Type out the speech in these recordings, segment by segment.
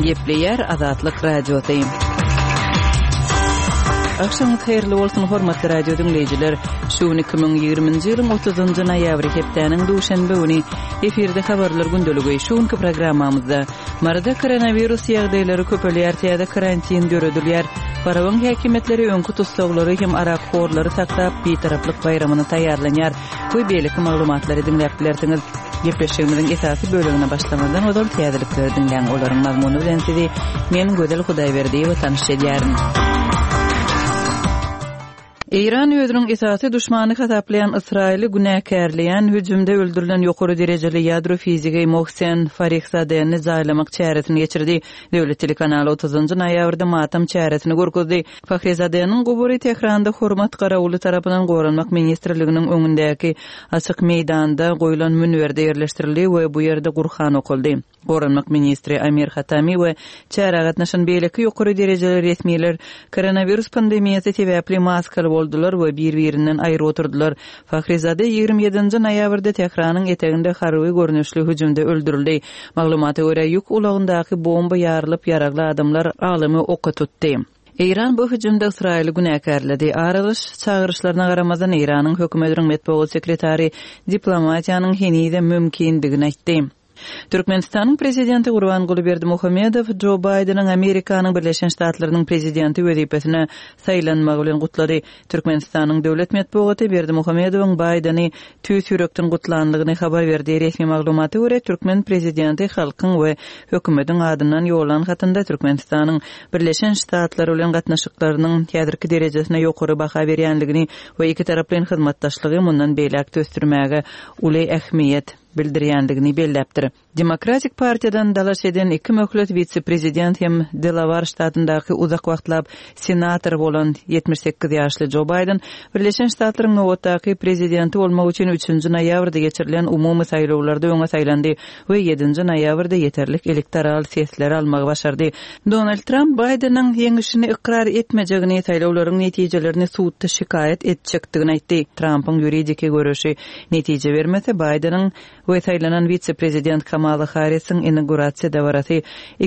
Gepleyer Azatlyk radiosyň. Akşam hayırlı bolsun hormatly radio dinleyijiler. Şu 2020-nji ýylyň 30-njy noýabry hepdeniň duşanbe güni efirde habarlar gündöligi şuňky programmamyzda marada koronavirus ýagdaýlary köpelýär, täze karantin görülýär. Barawan häkimetleri öňkü tutsaglary hem arakhorlary taktap betaraplyk bayramyny taýýarlanýar. Bu beýleki maglumatlary dinläpdilersiňiz. Gepleşigimiziň esasy bölümine başlamadan odal täzelikleri dinleýän olaryň mazmuny bilen sizi men Gödel Hudaýberdiýew tanışdyrýaryn. İran özüniň esasy düşmany hataplayan Israili günäkärleýän hüjümde öldürilen ýokary derejeli ýadro fizigi Mohsen Farizadehni zaýlamak çäresini geçirdi. Döwlet telekanaly 30-njy noýabrda matam çäresini görkezdi. Farizadehniň gubury Tehranda hormat garawuly tarapyndan goranmak ministrliginiň öňündäki açyk meýdanda goýulan münberde ýerleşdirildi we bu ýerde Gurhan okuldy. Goranmak ministri Amir Hatami we çäre gatnaşan beýleki ýokary derejeli resmiler koronavirus pandemiýasy sebäpli maskaly boldular we bir-birinden aýry oturdular. Farizade 27-nji noýabrda Tehranyň eteginde harby görnüşli hüjümde öldürildi. Maglumata görä ýük ulagyndaky bomba ýarylyp ýaragly adamlar alymy oka tutdy. İran bu hüjümde İsraili günäkärledi. Aralyş çağırışlaryna garamazdan İranyň hökümetiniň medeniýet sekretary diplomatiýanyň henide mümkindigini aýtdy. Türkmenistanyň prezidenti Gurbanguly Berdimuhammedow Joe Biden'ın Amerikanyň Birleşen Ştatlarynyň prezidenti wezipesine saýlanmagy bilen gutlady. Türkmenistanyň döwlet medeniýeti Berdimuhammedowyň Biden'i tüýs ýürekden gutlandygyny habar berdi. Resmi maglumaty görä Türkmen prezidenti halkyň we hökümetiň adyndan ýolan hatynda Türkmenistanyň Birleşen Ştatlary bilen gatnaşyklarynyň häzirki derejesine ýokary baha berýänligini we iki taraplyň hyzmatdaşlygy mundan beýlek töstürmäge uly ähmiýet bildirýändigini belläpdir. Demokratik partiýadan dalaş eden iki möhlet vice-prezident hem Delaware ştatyndaky uzak wagtlap senator bolan 78 ýaşly Joe Biden Birleşen Ştatlaryň nowatdaky prezidenti bolmak üçin 3-nji noýabrda geçirilen umumy saýlawlarda öňe saýlandy we 7-nji noýabrda ýeterlik elektoral sesler almagy başardy. Donald Trump Bidenyň ýeňişini ikrar etmejegini, saýlawlaryň netijelerini suwtda şikayet etjekdigini aýtdy. Trumpyň ýuridiki görüşi netije bermese Bidenyň we saýlanan vice-prezident Kamala Harris'in inaugurasiýa dawarasy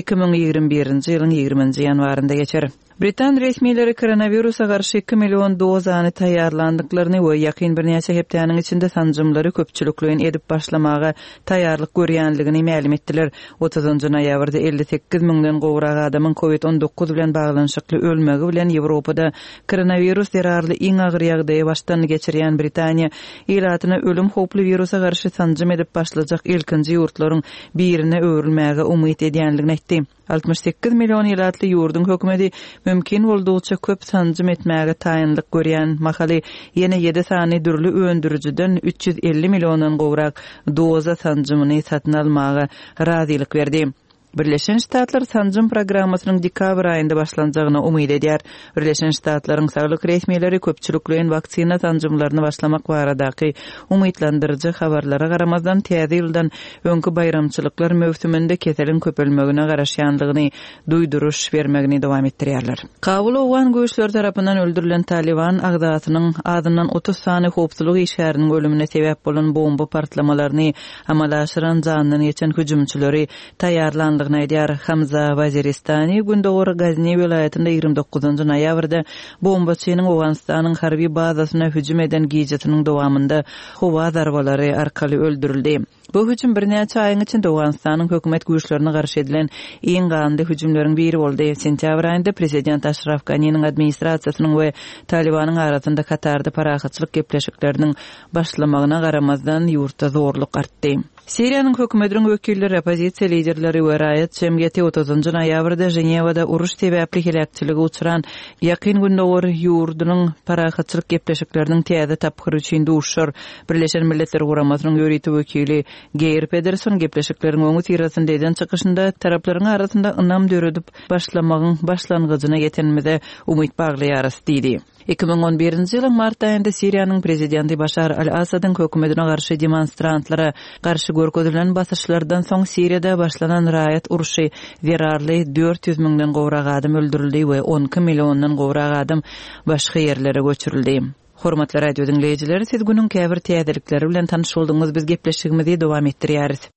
2021-nji ýylyň 20-nji ýanwarynda geçer. Britan resmileri koronavirusa karşı 2 milyon dozany taýýarlandyklaryny we ýakyn bir näçe hepdeniň içinde sanjymlary köpçülikliň edip başlamaga taýýarlyk görýänligini ma'lum etdiler. 30-njy noýabrda 58 miňden gowrak adamyň COVID-19 bilen baglanyşykly ölmegi bilen Ýewropada koronavirus derarly iň agyr ýagdaýy baştan geçirýän Britaniýa ýylatyna ölüm hoply virusa karşı sanjym edip başlajak ilkinji ýurtlaryň birine öwrülmäge umyt edýänligini aýtdy. 68 milyon ýylatly ýurdun hökümeti mümkin boldugyça köp sanjym etmäge taýynlyk görýän mahaly ýene 7 sany dürli öndürüjiden 350 milyondan gowrak doza sanjymyny satyn almaga razylyk berdi. Birleşen Ştatlar sanjym programmasynyň dekabr aýynda başlanjagyna umyt edýär. Birleşen Ştatlaryň saglyk resmileri köpçülikliň waksina sanjymlaryny başlamak baradaky umytlandyrjy habarlara garamazdan täze ýyldan öňkü bayramçylyklar mövsüminde keselin köpelmegine garaşýandygyny duýduruş bermegini dowam etdirýärler. Kabul owan göçler tarapyndan öldürilen Taliban agdatynyň adyndan 30 sany hopsuzlyk işgäriniň ölümine sebäp bolan bomba partlamalaryny amala aşyran janyny ýeçen hüjümçileri taýýarlandy. Hamza Waziristani Gündogor Gazni vilayetinde 29-njy noýabrda bombaçynyň Owganistanyň harby bazasyna hüjüm eden giýjetiniň dowamında howa zarbalary arkaly öldürildi. Bu hüjüm bir näçe aýyň içinde Owganistanyň hökümet güýçlerine garşy edilen iň gandy hüjümleriň biri boldy. Sentýabr aýynda prezident Ashraf Ghani'niň administrasiýasynyň we Talibanyň arasynda Katarda parahatçylyk gepleşikleriniň başlamagyna garamazdan ýurtda zorluk artdy. Siriýanyň hökümetiniň wekilleri, opozisiýa liderleri we raýat jemgyýeti 30-njy noýabrda Jenewada uruş sebäpli helakçyligi uçuran ýakyn gündogor ýurdunyň parahatçylyk gepleşikleriniň täze tapgyry üçin duşur. Birleşen Milletler Guramasynyň ýöriti wekili Geir Pedersen gepleşikleriň öňü tirasynda eden çykyşynda taraplaryň arasynda ynam döredip başlamagyň başlangyjyna ýetenmede umyt baglaýar diýdi. 2011-nji ýylyň mart aýynda Siriýanyň prezidenti Bashar al-Asadyň hökümetine garşy demonstrantlara garşy görkezilen basyşlardan soň Siriýada başlanan raýat uruşy zerarly 400 miňden gowrak adam öldürildi we 12 milyondan gowrak adam başga ýerlere göçürildi. Hormatly radio dinleyijiler, siz günüň käbir täzelikleri bilen tanyş boldyňyz. Biz gepleşigimizi dowam etdirýäris.